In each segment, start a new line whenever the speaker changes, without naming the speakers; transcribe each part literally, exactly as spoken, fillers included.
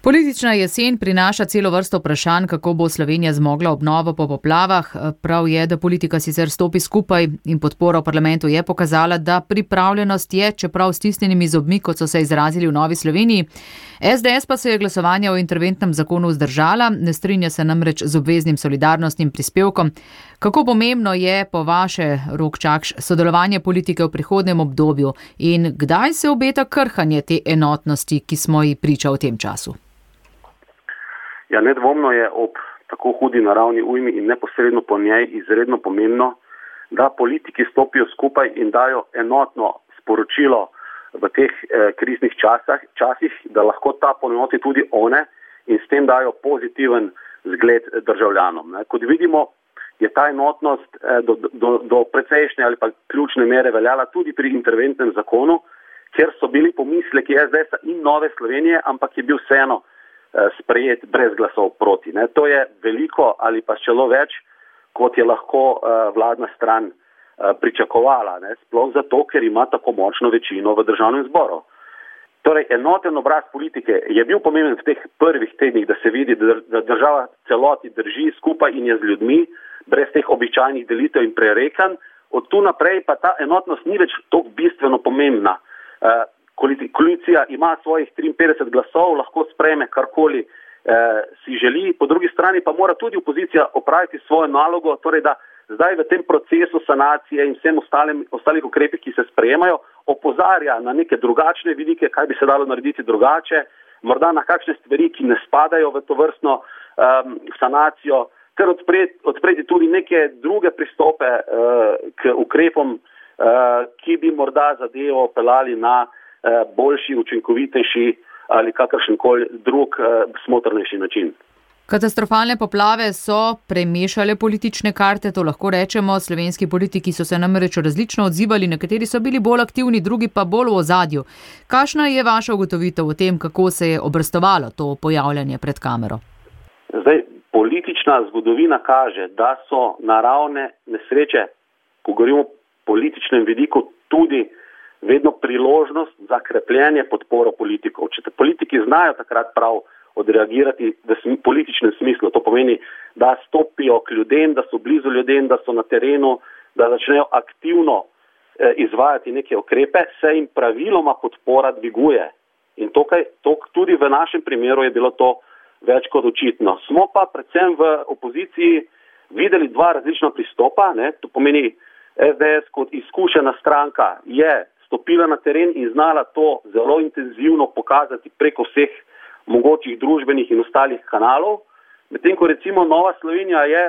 Politična jesen prinaša celo vrsto vprašanj, kako bo Slovenija zmogla obnovo po poplavah. Prav je, da politika sicer stopi skupaj in podpora v parlamentu je pokazala, da pripravljenost je, čeprav stisnjenimi zobmi, kot so se izrazili v Novi Sloveniji. es de es pa se je glasovanja o interventnem zakonu vzdržala, ne strinja se namreč z obveznim solidarnostnim prispevkom. Kako pomembno je po vaše, Rok Čakš, sodelovanje politike v prihodnjem obdobju in kdaj se obeta krhanje te enotnosti, ki smo ji priča v tem času?
Ja, nedvomno je ob tako hudi naravni ujmi in neposredno po njej izredno pomembno, da politiki stopijo skupaj in dajo enotno sporočilo v teh eh, kriznih časah, časih, da lahko ta poenoti tudi one in s tem dajo pozitiven zgled državljanom. Ne. Kot vidimo, je ta enotnost eh, do, do, do precejšnje ali pa ključne mere veljala tudi pri interventnem zakonu, kjer so bili pomisleki es de es-a in Nove Slovenije, ampak je bil vseeno sprejet brez glasov proti. Ne. To je veliko ali pa celo več, kot je lahko uh, vladna stran uh, pričakovala. Ne. Sploh zato, ker ima tako močno večino v državnem zboru. Torej, enoten obraz politike je bil pomemben v teh prvih tednih, da se vidi, da država celoti drži skupaj in je z ljudmi, brez teh običajnih delitev in prerekanj. Od tu naprej pa ta enotnost ni več tako bistveno pomembna. Uh, Koalicija ima svojih triinpetdeset glasov, lahko sprejme karkoli eh, si želi, po drugi strani pa mora tudi opozicija opraviti svojo nalogo, torej da zdaj v tem procesu sanacije in vsem ostalim, ostalih ukrepih, ki se sprejemajo, opozarja na neke drugačne vidike, kaj bi se dalo narediti drugače, morda na kakšne stvari, ki ne spadajo v to vrstno um, sanacijo, ter odpreti, odpreti tudi neke druge pristope uh, k ukrepom, uh, ki bi morda zadevo pelali na boljši, učinkovitejši ali kakršenkoli drug smotrnejši način.
Katastrofalne poplave so premešale politične karte, to lahko rečemo. Slovenski politiki so se namreč različno odzivali, nekateri so bili bolj aktivni, drugi pa bolj v ozadju. Kakšna je vaša ugotovitev o tem, kako se je obrestovalo to pojavljanje pred kamero?
Zdaj, politična zgodovina kaže, da so naravne nesreče, ko govorimo o političnem vidiku, tudi vedno priložnost za krepljenje podporo politikov. Če te politiki znajo takrat prav odreagirati v političnem smislu, to pomeni, da stopijo k ljudem, da so blizu ljudem, da so na terenu, da začnejo aktivno eh, izvajati neke ukrepe, se jim praviloma podpora dviguje. In tukaj, tok, tudi v našem primeru je bilo to več kot očitno. Smo pa predvsem v opoziciji videli dva različna pristopa, ne? To pomeni, es de es kot izkušena stranka je stopila na teren in znala to zelo intenzivno pokazati preko vseh mogočih družbenih in ostalih kanalov. Medtem ko recimo Nova Slovenija je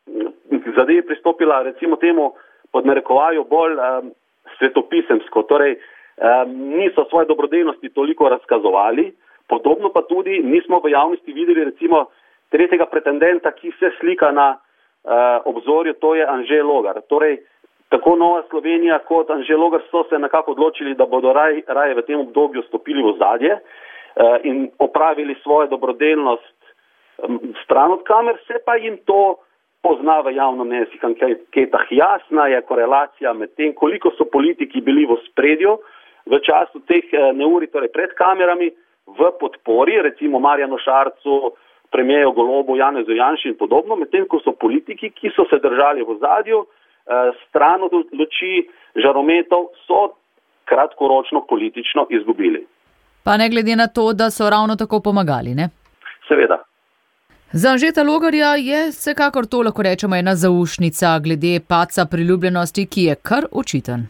zadevi pristopila recimo temu pod narekovaju bolj um, svetopisemsko, torej um, niso svoje dobrodelnosti toliko razkazovali, podobno pa tudi nismo v javnosti videli recimo tretjega pretendenta, ki se slika na uh, obzorju, to je Anže Logar. Torej, tako Nova Slovenija kot Anže Logar so se nekako odločili, da bodo raj, raje v tem obdobju stopili v ozadje uh, in opravili svojo dobrodelnost um, stran od kamer, se pa jim to pozna v javnomnenjskih anketah. Jasna je korelacija med tem, koliko so politiki bili v ospredju v času teh uh, neurij, torej pred kamerami, v podpori, recimo Marjanu Šarcu, premijeru Golobu, Janezu Janši in podobno, medtem ko so politiki, ki so se držali v ozadju, stran od luči žarometov, so kratkoročno politično izgubili.
Pa ne glede na to, da so ravno tako pomagali, ne?
Seveda.
Za Anžeta Logarja je vsekakor to, lahko rečemo, ena zaušnica glede padca priljubljenosti, ki je kar očiten.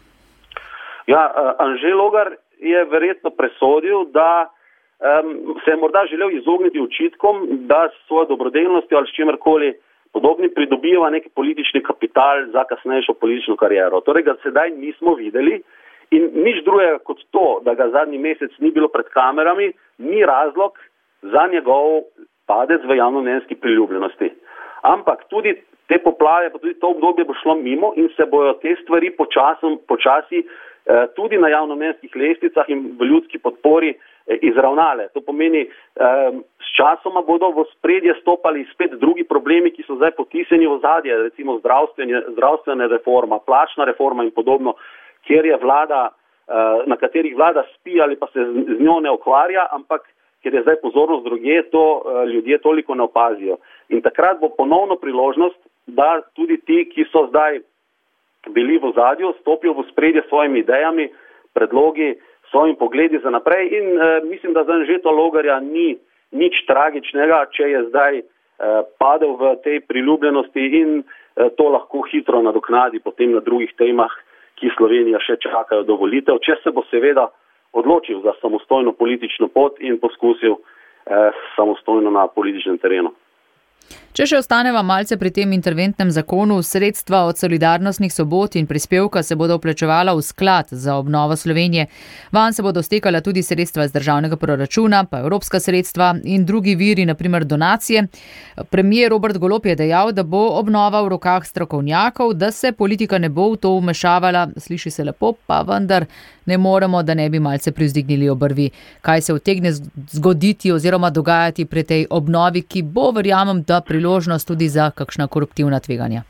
Ja, Anže Logar je verjetno presodil, da um, se je morda želel izogniti očitkom, da s svojo dobrodelnostjo ali s čimerkoli podobni pridobiva nek politični kapital za kasnejšo politično kariero. Torej ga sedaj nismo videli in nič drugega kot to, da ga zadnji mesec ni bilo pred kamerami, ni razlog za njegov padec v javnomnenjski priljubljenosti. Ampak tudi te poplave, pa tudi to obdobje bo šlo mimo in se bojo te stvari počasom, počasi eh, tudi na javnomnenjskih lestvicah in v ljudski podpori eh, izravnale. To pomeni, eh, s časoma bodo v spredje stopali spet drugi problemi, ki so zdaj potisnjeni v ozadje, recimo zdravstvena reforma, plačna reforma in podobno, kjer je vlada, eh, na katerih vlada spi ali pa se z, z njo ne ukvarja, ampak ker je zdaj pozornost drugje, to ljudje toliko ne opazijo. In takrat bo ponovno priložnost, da tudi ti, ki so zdaj bili v ozadju, stopijo v spredje s svojimi idejami, predlogi, svojimi pogledi za naprej in eh, mislim, da za Anžeta Logarja ni nič tragičnega, če je zdaj eh, padel v tej priljubljenosti in eh, to lahko hitro nadoknadi potem na drugih temah, ki Slovenija še čakajo do volitev, če se bo seveda odločil za samostojno politično pot in poskusil eh, samostojno na političnem terenu.
Če še ostaneva malce pri tem interventnem zakonu, sredstva od solidarnostnih sobot in prispevka se bodo vplačevala v sklad za obnovo Slovenije. Vanj se bodo stekala tudi sredstva iz državnega proračuna, pa evropska sredstva in drugi viri, na primer donacije. Premier Robert Golob je dejal, da bo obnova v rokah strokovnjakov, da se politika ne bo v to vmešavala. Sliši se lepo, pa vendar ne moremo, da ne bi malce privzdignili obrvi. Kaj se utegne zgoditi oziroma dogajati pri tej obnovi, ki bo, verjamem, da priložnost tudi za kakšna koruptivna tveganja?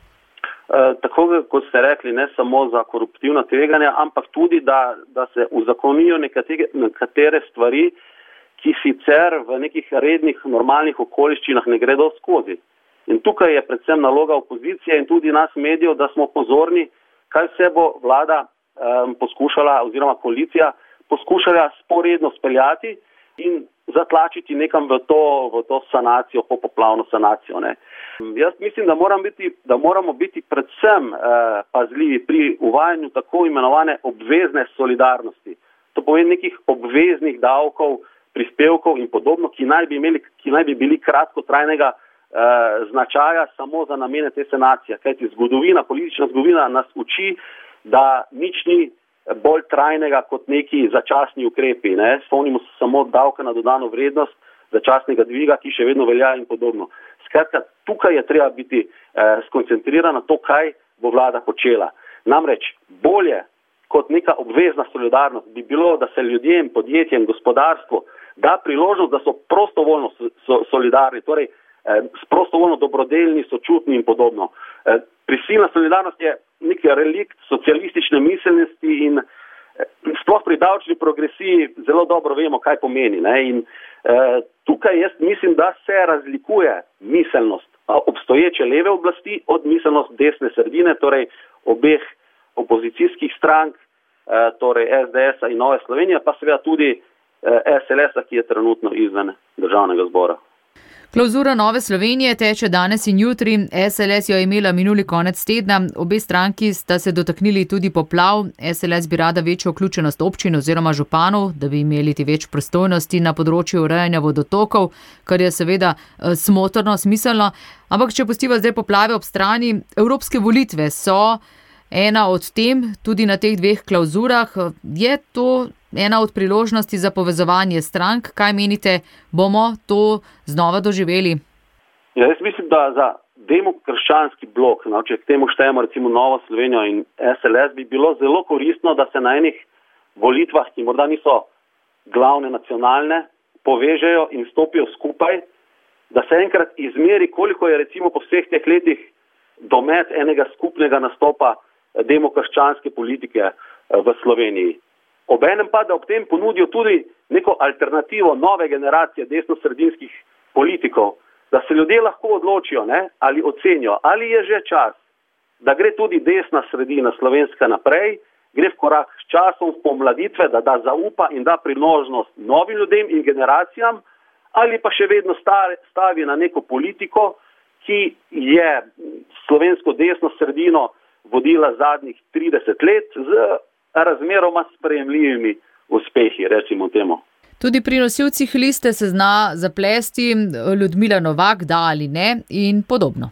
E, tako kot ste rekli, ne samo za koruptivna tveganja, ampak tudi, da, da se uzakonijo nekatere, nekatere stvari, ki sicer v nekih rednih, normalnih okoliščinah ne gredo skozi. In tukaj je predvsem naloga opozicije in tudi nas medijev, da smo pozorni, kaj vse bo vlada um, poskušala oziroma koalicija poskušala sporedno speljati in zatlačiti nekam v to, v to sanacijo, popoplavno sanacijo. Ne. Jaz mislim, da, moram biti, da moramo biti predvsem eh, pazljivi pri uvajanju tako imenovane obvezne solidarnosti. To pomeni nekih obveznih davkov, prispevkov in podobno, ki naj bi, imeli, ki naj bi bili kratkotrajnega eh, značaja samo za namene te sanacije. Kajti zgodovina, politična zgodovina nas uči, da nič ni bolj trajnega kot neki začasni ukrepi. Ne? Spomnimo se samo davka na dodano vrednost, začasnega dviga, ki še vedno velja in podobno. Skratka, tukaj je treba biti eh, skoncentrirana na to, kaj bo vlada počela. Namreč bolje kot neka obvezna solidarnost bi bilo, da se ljudem, podjetjem, gospodarstvu da priložnost, da so prostovoljno so, solidarni, torej eh, prostovoljno dobrodelni, sočutni in podobno. Eh, prisilna solidarnost je nek relikt socialistične miselnosti in sploh pri davčni progresiji zelo dobro vemo, kaj pomeni. Ne? In eh, tukaj jaz mislim, da se razlikuje miselnost obstoječe leve oblasti od miselnost desne sredine, torej obeh opozicijskih strank, eh, torej S D S-a in Nove Slovenije, pa seveda tudi eh, S L S-a, ki je trenutno izven državnega zbora.
Klavzura Nove Slovenije teče danes in jutri. S L S jo je imela minuli konec tedna. Obe stranki sta se dotaknili tudi poplav. S L S bi rada večjo vključenost občin oziroma županov, da bi imeli več pristojnosti na področju urejanja vodotokov, kar je seveda smotrno, smiselno. Ampak če pustiva zdaj poplave ob strani, evropske volitve so ena od tem, tudi na teh dveh klavzurah. Je to ena od priložnosti za povezovanje strank? Kaj menite, bomo to znova doživeli?
Ja, jaz mislim, da za demokrščanski blok, no, če k temu štejemo recimo Novo Slovenijo in S L S, bi bilo zelo koristno, da se na enih volitvah, ki morda niso glavne nacionalne, povežejo in stopijo skupaj, da se enkrat izmeri, koliko je recimo po vseh teh letih domet enega skupnega nastopa demokrščanske politike v Sloveniji. Obenem pa, da ob tem ponudijo tudi neko alternativo nove generacije desnosredinskih politikov, da se ljudje lahko odločijo, ne, ali ocenijo, ali je že čas, da gre tudi desna sredina slovenska naprej, gre v korak s časom, v pomladitve, da da zaupa in da priložnost novim ljudem in generacijam, ali pa še vedno stavi na neko politiko, ki je slovensko desno sredino vodila zadnjih trideset let z razmeroma sprejemljivimi uspehi, recimo temu.
Tudi pri nosilcih liste se zna zaplesti, Ljudmila Novak, da ali ne, in podobno.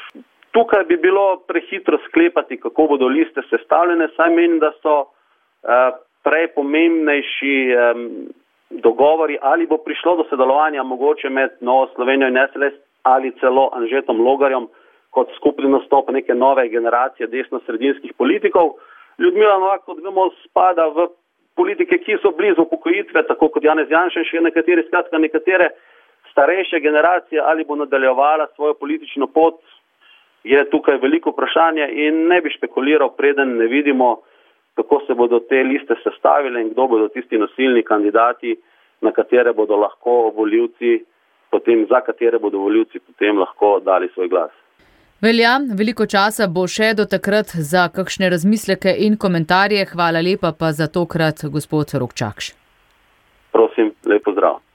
Tukaj bi bilo prehitro sklepati, kako bodo liste sestavljene, saj menim, da so uh, prej pomembnejši um, dogovori, ali bo prišlo do sodelovanja mogoče med Novo Slovenijo in S L S ali celo Anžetom Logarjem kot skupni nastop neke nove generacije desno-sredinskih politikov. Ljudmila Novak, kot vemo, spada v politike, ki so blizu upokojitve, tako kot Janez Janša in še nekateri, skratka nekatere starejše generacije, ali bo nadaljevala svojo politično pot, je tukaj veliko vprašanje in ne bi špekuliral, preden ne vidimo, kako se bodo te liste sestavile in kdo bodo tisti nosilni kandidati, na katere bodo lahko volivci, potem za katere bodo volivci potem lahko dali svoj glas.
Velja, veliko časa bo še do takrat za kakšne razmisleke in komentarje. Hvala lepa pa za tokrat, gospod Rok Čakš.
Prosim, lep pozdrav.